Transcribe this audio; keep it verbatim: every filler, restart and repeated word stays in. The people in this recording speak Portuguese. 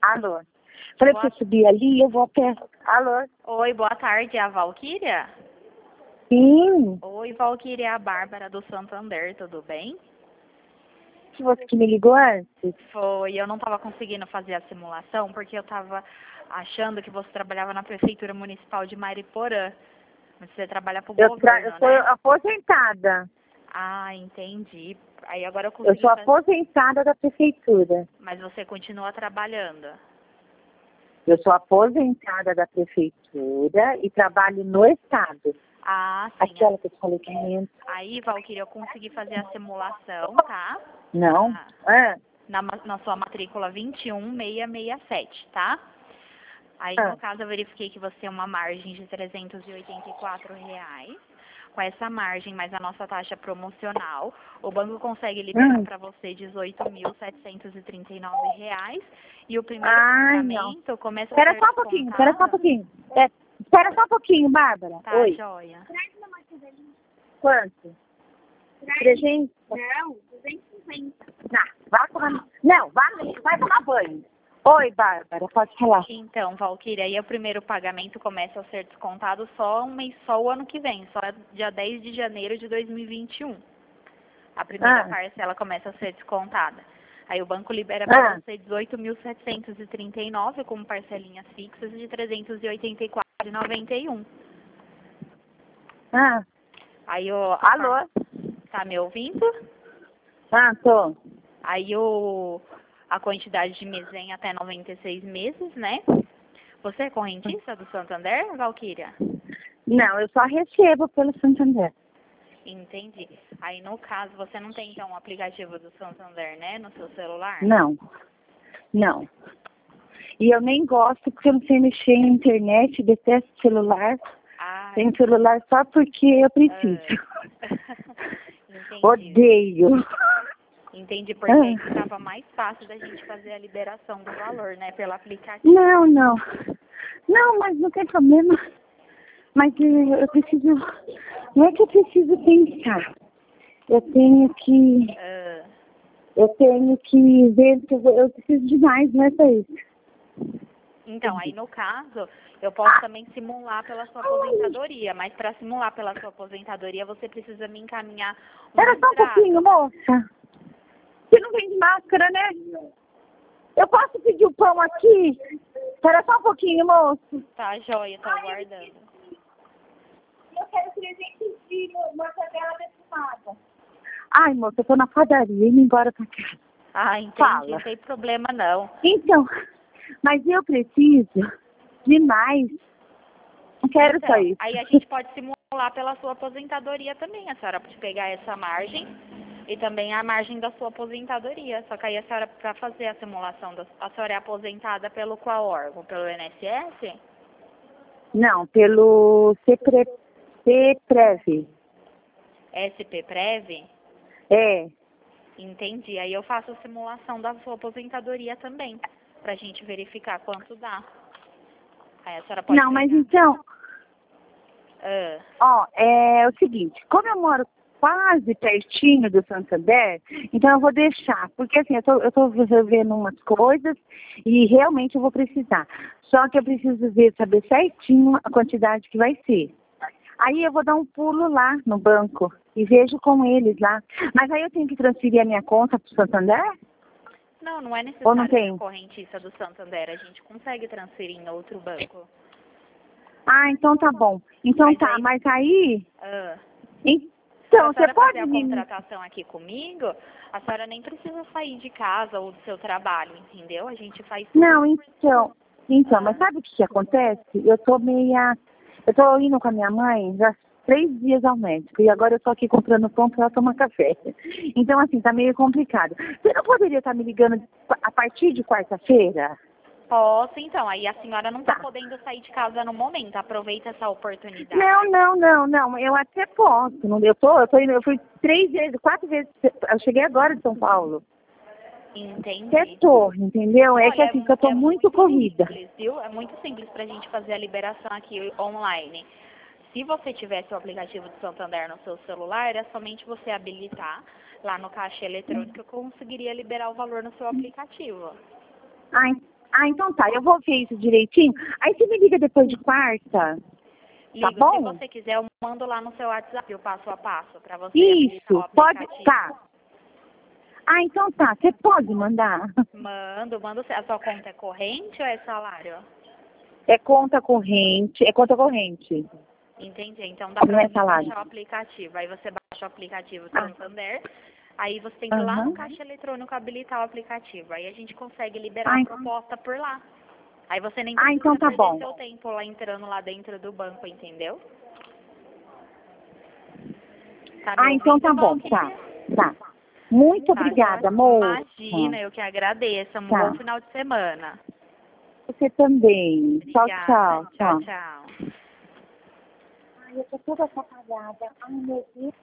Alô. Falei Boa... pra você subir ali, eu vou a pé. Alô. Oi, boa tarde, é a Valquíria? Sim. Oi, Valquíria, é a Bárbara do Santander, tudo bem? Que você que me ligou antes? Foi, eu não estava conseguindo fazer a simulação porque eu estava achando que você trabalhava na Prefeitura Municipal de Mariporã. Mas você trabalha para o Eu, tra... governo, eu sou né? aposentada. Ah, entendi. Aí agora eu Eu consegui sou fazer. aposentada da prefeitura. Mas você continua trabalhando. Eu sou aposentada da prefeitura e trabalho no estado. Ah, sim. Aquela que eu te falei que é. Aí, Valquíria, eu consegui fazer a simulação, tá? Não? Ah, Ah, na, ma- na sua matrícula vinte e um mil seiscentos e sessenta e sete, tá? Aí, ah. no caso, eu verifiquei que você tem uma margem de trezentos e oitenta e quatro reais. Com essa margem, mais a nossa taxa promocional, o banco consegue liberar Hum. para você dezoito mil setecentos e trinta e nove reais. E o primeiro Ai, não. pagamento começa a Espera ser só um pouquinho, espera só um descontado. pouquinho. É, espera só um pouquinho, Bárbara. Tá, Oi. joia. Quanto? trezentos? Não, duzentos e cinquenta. Não, vá tomar... Não, vá, vai tomar banho. Oi, Bárbara, pode falar. Então, Valquíria, aí o primeiro pagamento começa a ser descontado só um mês, só o ano que vem, só dia dez de janeiro de dois mil e vinte e um. A primeira Ah. parcela começa a ser descontada. Aí o banco libera para Ah. você dezoito mil setecentos e trinta e nove como parcelinhas fixas de trezentos e oitenta e quatro reais e noventa e um. Ah. Aí o a Alô? forma- Tá me ouvindo? Ah, tô. Aí o a quantidade de mês vem até noventa e seis meses, né? Você é correntista do Santander, Valquíria? Não, eu só recebo pelo Santander. Entendi. Aí, no caso, você não tem, então, o aplicativo do Santander, né, no seu celular? Não. Não. E eu nem gosto porque eu não sei mexer em internet, detesto celular. Ah, Tenho celular só porque eu preciso. entendi. Odeio. Entendi, porque Ah. aí ficava mais fácil da gente fazer a liberação do valor, né, pelo aplicativo. Não, não. Não, mas não tem problema. Mas eu, eu preciso... Não é que eu preciso pensar. Eu tenho que... Ah, Eu tenho que ver que eu, vou- eu preciso de mais, não é só isso. então, aí, no caso, eu posso também simular pela sua aposentadoria, mas para simular pela sua aposentadoria, você precisa me encaminhar um Espera só um extrato. pouquinho, moça. Você não vende máscara, né? Eu posso pedir o pão aqui? Espera só um pouquinho, moço. Tá, joia, tô aguardando. Eu quero trezentos de mortadela defumada. Ai, moça, eu tô na padaria, indo embora pra casa. Ah, entendi, Fala. não tem problema não. Então, mas eu preciso de mais. Não quero Então, só isso. aí a gente pode simular pela sua aposentadoria também. A senhora pode pegar essa margem e também a margem da sua aposentadoria. Só que aí a senhora, para fazer a simulação, da, a senhora é aposentada pelo qual órgão? Pelo I N S S? Não, pelo CPRE, CPREV. S P Prev? É. Entendi. Aí eu faço a simulação da sua aposentadoria também, pra gente verificar quanto dá. Aí a senhora pode Não, mas pegar. então, Ah, ó, é o seguinte, como eu moro quase pertinho do Santander, então eu vou deixar, porque assim, eu tô, eu tô resolvendo umas coisas e realmente eu vou precisar. Só que eu preciso ver, saber certinho a quantidade que vai ser. Aí eu vou dar um pulo lá no banco e vejo com eles lá. Mas aí eu tenho que transferir a minha conta pro Santander? não, não é Ou não necessário tem? ser correntista do Santander. A gente consegue transferir em outro banco. Ah, então tá bom. Então Mas tá, aí- mas aí... Ah, Então, se a você senhora fazer pode a me... contratação aqui comigo, a senhora nem precisa sair de casa ou do seu trabalho, entendeu? A gente faz tudo. Não, então... Então, Ah. mas sabe o que, que acontece? Eu tô meia... Eu tô indo com a minha mãe já três dias ao médico. E agora eu tô aqui comprando pão pra ela tomar café. Então, assim, tá meio complicado. Você não poderia estar me ligando a partir de quarta-feira? Posso, então. Aí a senhora não está Tá. podendo sair de casa no momento. Aproveita essa oportunidade. Não, não, não, não. Eu até posso. Não, eu tô, eu tô indo, eu fui três vezes, quatro vezes. Eu cheguei agora de São Paulo. Entendi. Até tô, entendeu? É que Olha, assim, que eu tô é muito corrida. simples, viu? É muito simples para a gente fazer a liberação aqui online. Se você tivesse o aplicativo do Santander no seu celular, era somente você habilitar lá no caixa eletrônico, eu conseguiria liberar o valor no seu aplicativo. Ai, Ah, então tá, eu vou ver isso direitinho. Aí você me liga depois de quarta, Ligo, tá bom? se você quiser, eu mando lá no seu WhatsApp o passo a passo para você habilitar o Isso, pode, aplicativo. tá. Ah, então tá, você pode mandar. Mando, mando. A sua conta é corrente ou é salário? É conta corrente, é conta corrente. Entendi. Então dá Não pra é você salário. baixar o aplicativo. Aí você baixa o aplicativo Ah. Santander. Aí você tem que ir lá Aham. no caixa eletrônico habilitar o aplicativo. Aí a gente consegue liberar Ai. a proposta por lá. Aí você nem Ah, precisa então tá perder bom. seu tempo lá entrando lá dentro do banco, entendeu? Tá me Ah, então ouvindo, tá bom, Valquíria? tá. Tá. Muito Tá, obrigada, joia. moça. Imagina, eu que agradeço. Um Tá. bom final de semana. Você também. Tchau, Obrigada. tchau, Tchau, tchau. tchau. Ai, eu tô toda atrapalhada. Ai, meu Deus.